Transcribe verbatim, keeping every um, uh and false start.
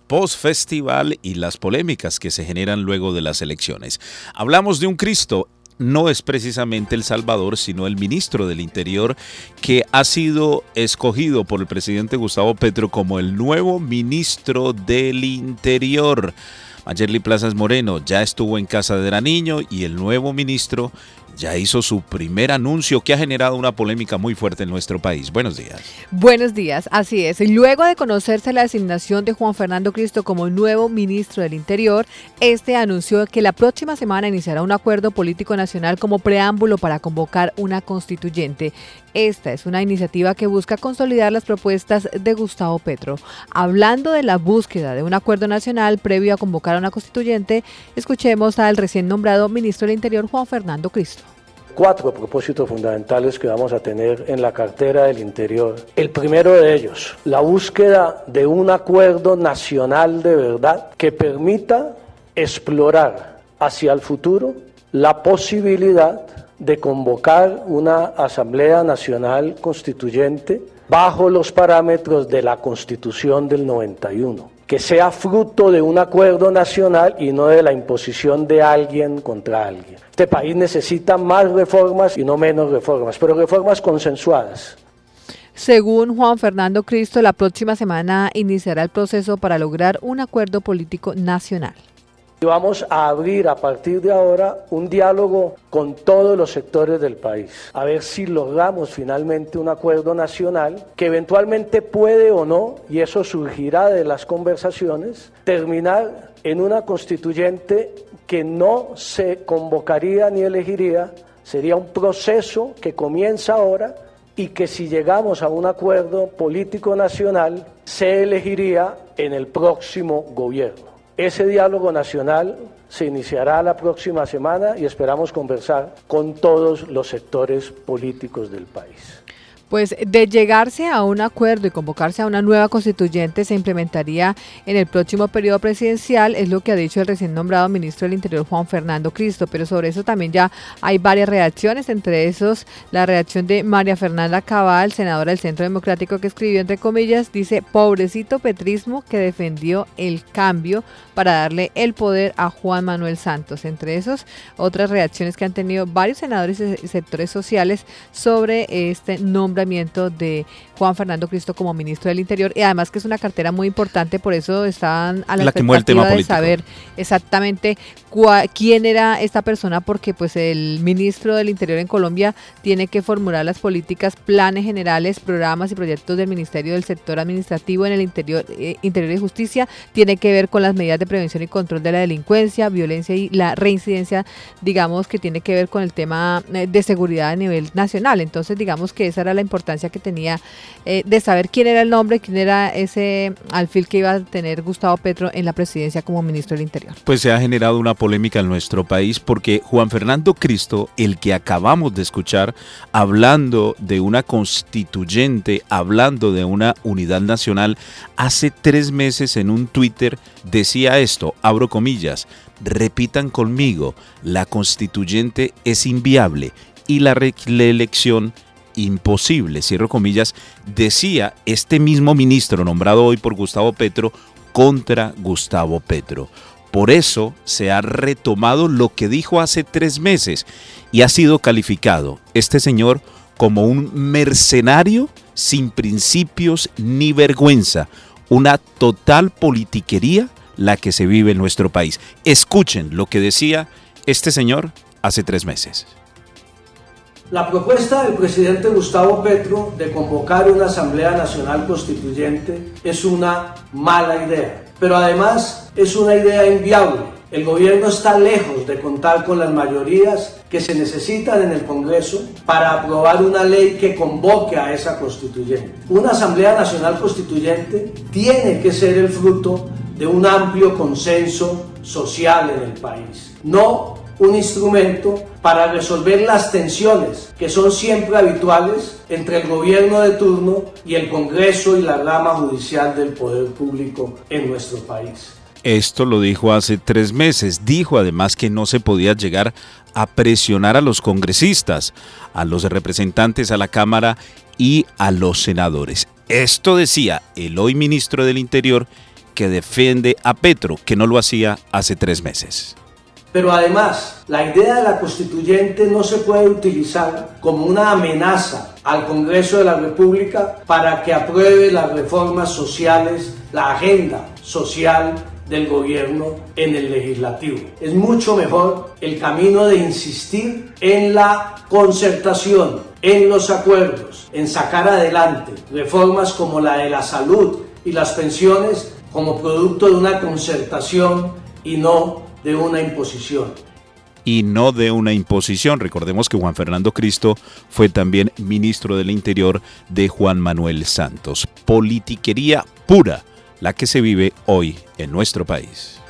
post-festival y las polémicas que se generan luego de las elecciones. Hablamos de un Cristo. No es precisamente El Salvador, sino el ministro del Interior, que ha sido escogido por el presidente Gustavo Petro como el nuevo ministro del Interior. Mayerly Plazas Moreno ya estuvo en casa de Nariño y el nuevo ministro ya hizo su primer anuncio que ha generado una polémica muy fuerte en nuestro país. Buenos días. Buenos días, así es. Luego de conocerse la designación de Juan Fernando Cristo como nuevo ministro del Interior, este anunció que la próxima semana iniciará un acuerdo político nacional como preámbulo para convocar una constituyente. Esta es una iniciativa que busca consolidar las propuestas de Gustavo Petro. Hablando de la búsqueda de un acuerdo nacional previo a convocar a una constituyente, escuchemos al recién nombrado ministro del Interior, Juan Fernando Cristo. Cuatro propósitos fundamentales que vamos a tener en la cartera del Interior. El primero de ellos, la búsqueda de un acuerdo nacional de verdad que permita explorar hacia el futuro la posibilidad de convocar una Asamblea Nacional Constituyente bajo los parámetros de la Constitución del noventa y uno, que sea fruto de un acuerdo nacional y no de la imposición de alguien contra alguien. Este país necesita más reformas y no menos reformas, pero reformas consensuadas. Según Juan Fernando Cristo, la próxima semana iniciará el proceso para lograr un acuerdo político nacional. Vamos a abrir a partir de ahora un diálogo con todos los sectores del país, a ver si logramos finalmente un acuerdo nacional que eventualmente puede o no, y eso surgirá de las conversaciones, terminar en una constituyente que no se convocaría ni elegiría, sería un proceso que comienza ahora y que si llegamos a un acuerdo político nacional se elegiría en el próximo gobierno. Ese diálogo nacional se iniciará la próxima semana y esperamos conversar con todos los sectores políticos del país. Pues de llegarse a un acuerdo y convocarse a una nueva constituyente se implementaría en el próximo periodo presidencial, es lo que ha dicho el recién nombrado ministro del Interior Juan Fernando Cristo, pero sobre eso también ya hay varias reacciones, entre esos la reacción de María Fernanda Cabal, senadora del Centro Democrático, que escribió entre comillas, dice: pobrecito petrismo que defendió el cambio para darle el poder a Juan Manuel Santos. Entre esos, otras reacciones que han tenido varios senadores y sectores sociales sobre este nombre de Juan Fernando Cristo como ministro del Interior, y además que es una cartera muy importante, por eso estaban a la, la expectativa de saber exactamente cuál, quién era esta persona, porque pues el ministro del Interior en Colombia tiene que formular las políticas, planes generales, programas y proyectos del Ministerio del Sector Administrativo en el Interior, eh, Interior y Justicia, tiene que ver con las medidas de prevención y control de la delincuencia, violencia y la reincidencia, digamos que tiene que ver con el tema de seguridad a nivel nacional. Entonces digamos que esa era la importancia que tenía eh, de saber quién era el nombre, quién era ese alfil que iba a tener Gustavo Petro en la presidencia como ministro del Interior. Pues se ha generado una polémica en nuestro país porque Juan Fernando Cristo, el que acabamos de escuchar, hablando de una constituyente, hablando de una unidad nacional, hace tres meses en un Twitter decía esto, abro comillas: repitan conmigo, la constituyente es inviable y la reelección imposible, cierro comillas, decía este mismo ministro nombrado hoy por Gustavo Petro contra Gustavo Petro. Por eso se ha retomado lo que dijo hace tres meses y ha sido calificado este señor como un mercenario sin principios ni vergüenza, una total politiquería la que se vive en nuestro país. Escuchen lo que decía este señor hace tres meses. La propuesta del presidente Gustavo Petro de convocar una Asamblea Nacional Constituyente es una mala idea, pero además es una idea inviable. El gobierno está lejos de contar con las mayorías que se necesitan en el Congreso para aprobar una ley que convoque a esa constituyente. Una Asamblea Nacional Constituyente tiene que ser el fruto de un amplio consenso social en el país, no un instrumento para resolver las tensiones que son siempre habituales entre el gobierno de turno y el Congreso y la rama judicial del poder público en nuestro país. Esto lo dijo hace tres meses. Dijo además que no se podía llegar a presionar a los congresistas, a los representantes a la Cámara y a los senadores. Esto decía el hoy ministro del Interior que defiende a Petro, que no lo hacía hace tres meses. Pero además, la idea de la constituyente no se puede utilizar como una amenaza al Congreso de la República para que apruebe las reformas sociales, la agenda social del gobierno en el legislativo. Es mucho mejor el camino de insistir en la concertación, en los acuerdos, en sacar adelante reformas como la de la salud y las pensiones como producto de una concertación y no de una imposición. Y no de una imposición. Recordemos que Juan Fernando Cristo fue también ministro del Interior de Juan Manuel Santos. Politiquería pura, la que se vive hoy en nuestro país.